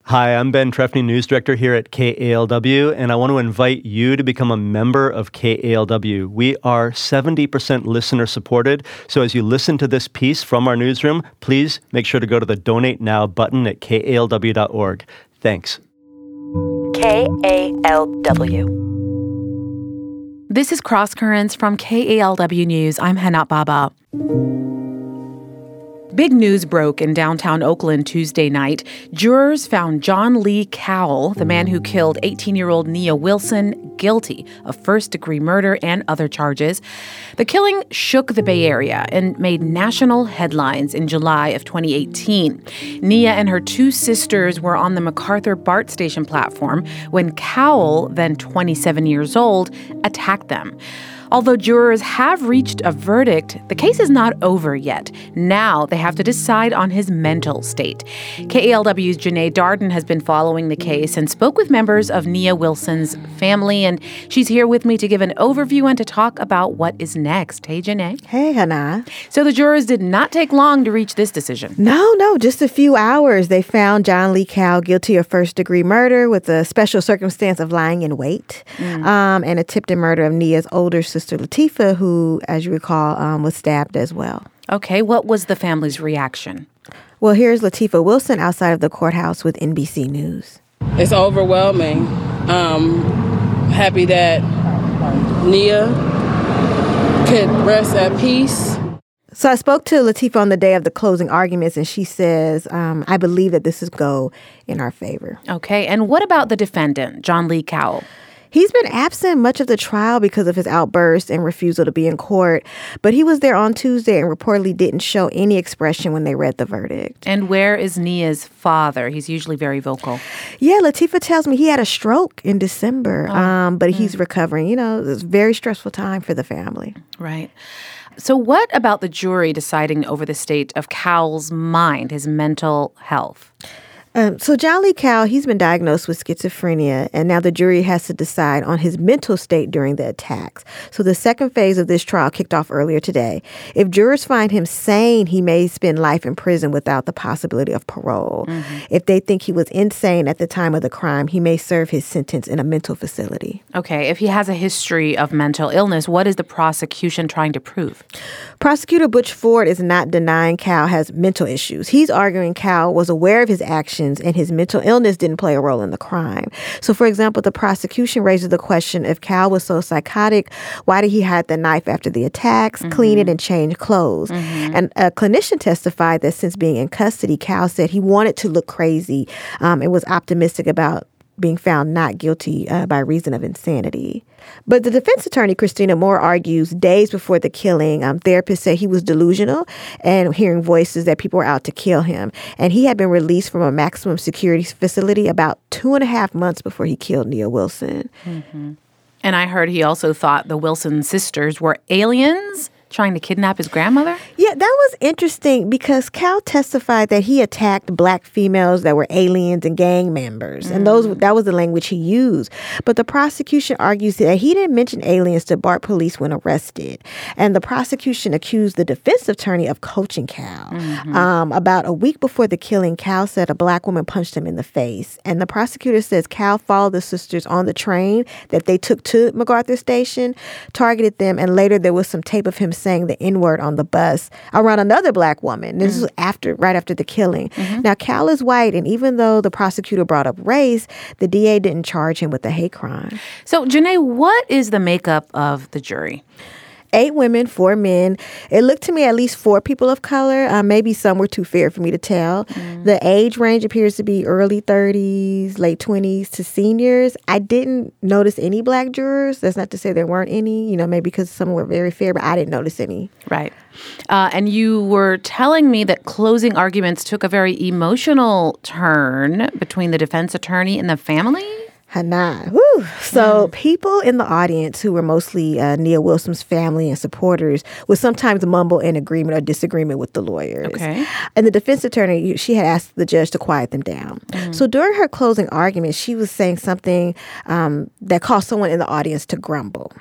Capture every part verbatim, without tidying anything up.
Hi, I'm Ben Trefny, News Director here at K A L W, and I want to invite you to become a member of K A L W. We are seventy percent listener supported, so as you listen to this piece from our newsroom, please make sure to go to the Donate Now button at K A L W dot org. Thanks. K A L W. This is Cross Currents from K A L W News. I'm Hana Baba. Big news broke in downtown Oakland Tuesday night. Jurors found John Lee Cowell, the man who killed eighteen-year-old Nia Wilson, guilty of first-degree murder and other charges. The killing shook the Bay Area and made national headlines in July of twenty eighteen. Nia and her two sisters were on the MacArthur BART station platform when Cowell, then twenty-seven years old, attacked them. Although jurors have reached a verdict, the case is not over yet. Now they have to decide on his mental state. K A L W's Janae Darden has been following the case and spoke with members of Nia Wilson's family, and she's here with me to give an overview and to talk about what is next. Hey, Janae. Hey, Hannah. So the jurors did not take long to reach this decision. No, no, just a few hours. They found John Lee Cowell guilty of first-degree murder with a special circumstance of lying in wait, mm. um, and attempted murder of Nia's older sister. Sister Latifah, who, as you recall, um, was stabbed as well. Okay, what was the family's reaction? Well, here's Latifah Wilson outside of the courthouse with N B C News. It's overwhelming. Um, happy that Nia could rest at peace. So I spoke to Latifah on the day of the closing arguments, and she says, um, I believe that this is go in our favor. Okay, and what about the defendant, John Lee Cowell? He's been absent much of the trial because of his outburst and refusal to be in court, but he was there on Tuesday and reportedly didn't show any expression when they read the verdict. And where is Nia's father? He's usually very vocal. Yeah, Latifah tells me he had a stroke in December, oh. um, but mm. he's recovering. You know, it's a very stressful time for the family. Right. So what about the jury deciding over the state of Cowell's mind, his mental health? Um, so John Lee Cowell, he's been diagnosed with schizophrenia, and now the jury has to decide on his mental state during the attacks. So the second phase of this trial kicked off earlier today. If jurors find him sane, he may spend life in prison without the possibility of parole. Mm-hmm. If they think he was insane at the time of the crime, he may serve his sentence in a mental facility. Okay, if he has a history of mental illness, what is the prosecution trying to prove? Prosecutor Butch Ford is not denying Cowell has mental issues. He's arguing Cowell was aware of his actions and his mental illness didn't play a role in the crime. So, for example, the prosecution raises the question, if Cowell was so psychotic, why did he hide the knife after the attacks, mm-hmm. clean it, and change clothes? Mm-hmm. And a clinician testified that since being in custody, Cowell said he wanted to look crazy um, and was optimistic about being found not guilty uh, by reason of insanity. But the defense attorney, Christina Moore, argues days before the killing, um, therapists say he was delusional and hearing voices that people were out to kill him. And he had been released from a maximum security facility about two and a half months before he killed Nia Wilson. Mm-hmm. And I heard he also thought the Wilson sisters were aliens trying to kidnap his grandmother? Yeah, that was interesting because Cowell testified that he attacked black females that were aliens and gang members. Mm. And those that was the language he used. But the prosecution argues that he didn't mention aliens to BART police when arrested. And the prosecution accused the defense attorney of coaching Cowell. Mm-hmm. Um, about a week before the killing, Cowell said a black woman punched him in the face. And the prosecutor says Cowell followed the sisters on the train that they took to MacArthur Station, targeted them, and later there was some tape of him saying the N-word on the bus around another black woman. This mm. was after, right after the killing. Mm-hmm. Now, Cowell is white, and even though the prosecutor brought up race, the D A didn't charge him with a hate crime. So, Janae, what is the makeup of the jury? Eight women, four men. It looked to me at least four people of color. Uh, maybe some were too fair for me to tell. Mm. The age range appears to be early thirties, late twenties to seniors. I didn't notice any black jurors. That's not to say there weren't any, you know, maybe because some were very fair, but I didn't notice any. Right. Uh, and you were telling me that closing arguments took a very emotional turn between the defense attorney and the family? Hannah. Woo. So mm. people in the audience who were mostly uh, Nia Wilson's family and supporters would sometimes mumble in agreement or disagreement with the lawyers. Okay. And the defense attorney, she had asked the judge to quiet them down. Mm. So during her closing argument, she was saying something um, that caused someone in the audience to grumble.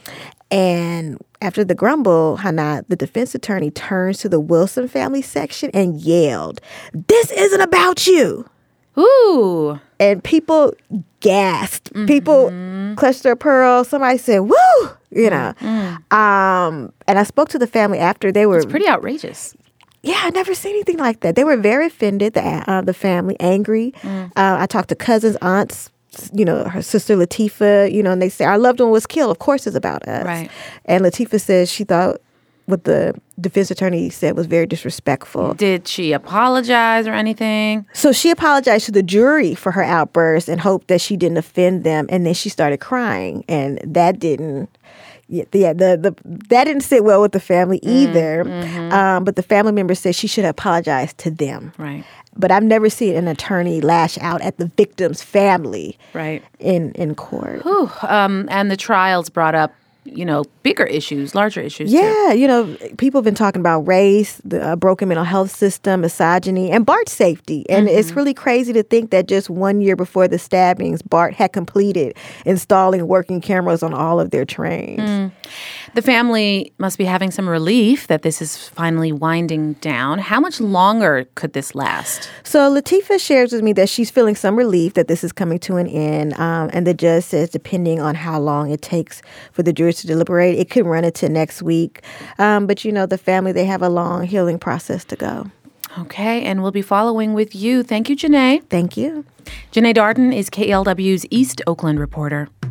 And after the grumble, Hannah, the defense attorney turns to the Wilson family section and yelled, "This isn't about you." Ooh. And people gasped. Mm-hmm. People clutched their pearls. Somebody said, woo, you know. Mm-hmm. Um, and I spoke to the family after. They were... It's pretty outrageous. Yeah, I never seen anything like that. They were very offended, the uh, the family, angry. Mm. Uh, I talked to cousins, aunts, you know, her sister Latifah, you know, and they say, our loved one was killed. Of course it's about us. Right. And Latifah says she thought what the defense attorney said was very disrespectful. Did she apologize or anything? So she apologized to the jury for her outburst and hoped that she didn't offend them. And then she started crying. And that didn't... Yeah, yeah, the, the that didn't sit well with the family either. Mm-hmm. Um, but the family member said she should apologize to them. Right. But I've never seen an attorney lash out at the victim's family. Right. In in court. Whew. Um, and the trials brought up, you know, bigger issues, larger issues. Yeah, too. you know, people have been talking about race, the uh, broken mental health system, misogyny, and BART safety. And mm-hmm. it's really crazy to think that just one year before the stabbings, BART had completed installing working cameras on all of their trains. Mm. The family must be having some relief that this is finally winding down. How much longer could this last? So Latifah shares with me that she's feeling some relief that this is coming to an end. Um, and the judge says depending on how long it takes for the jury to deliberate, it could run into next week. Um, but, you know, the family, they have a long healing process to go. Okay, and we'll be following with you. Thank you, Janae. Thank you. Janae Darden is K E L W's East Oakland reporter.